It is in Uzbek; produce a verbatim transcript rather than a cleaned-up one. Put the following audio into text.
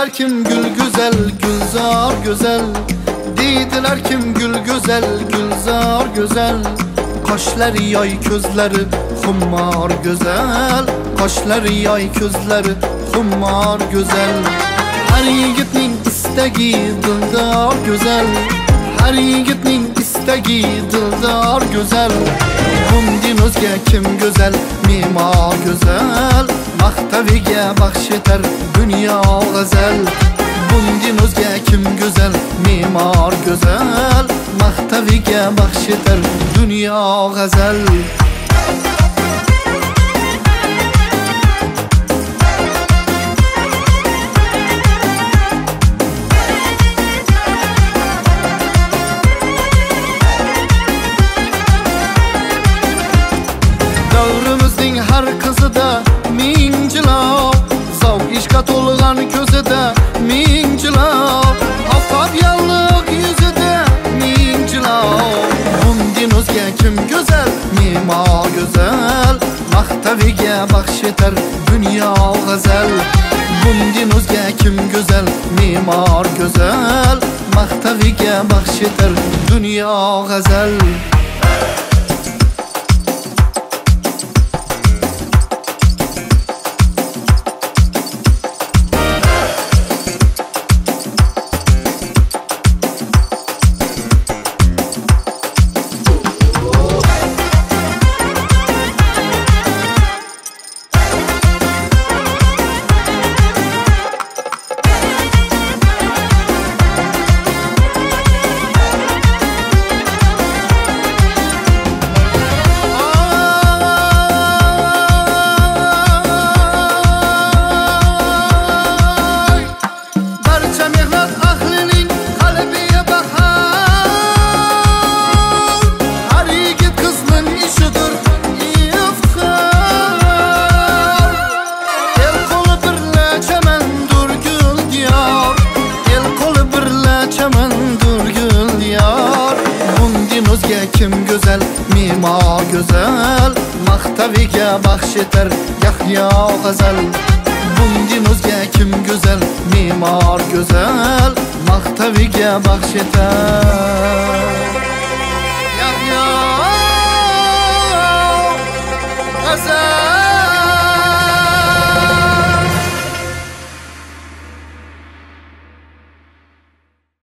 Deydiler kim gül güzel, gülzar güzel. Deydiler kim gül güzel, gülzar güzel. Kaşları yay, gözleri xummar güzel. Kaşları yay, gözleri xummar güzel. Her yigitning istagi dildar güzel. Her yigitning istagi dildar güzel. Bundan o'zga kim güzel, mimar güzel. Maqtaviga baxsh etar dunyo g'azal. Bundan o'zga kim güzel, mimar güzel. Maqtaviga baxsh etar dunyo g'azal. Davrimizning har qizida ming jilov, zavq ishqa to'lg'an ko'zida ming jilov, oftob yalliq yuzida ming jilov. Bundan o'zga kim go'zal, mimor go'zal. Maqtaviga baxsh etar dunyo g'azal. Bundan o'zga kim go'zal, mimor go'zal. Maqtaviga baxsh etar dunyo g'azal. Kim güzel, mimar güzel. Maqtaviga baxsh etar Yahyo g'azal. Bundan o'zga kim güzel, mimar güzel. Maqtaviga baxsh etar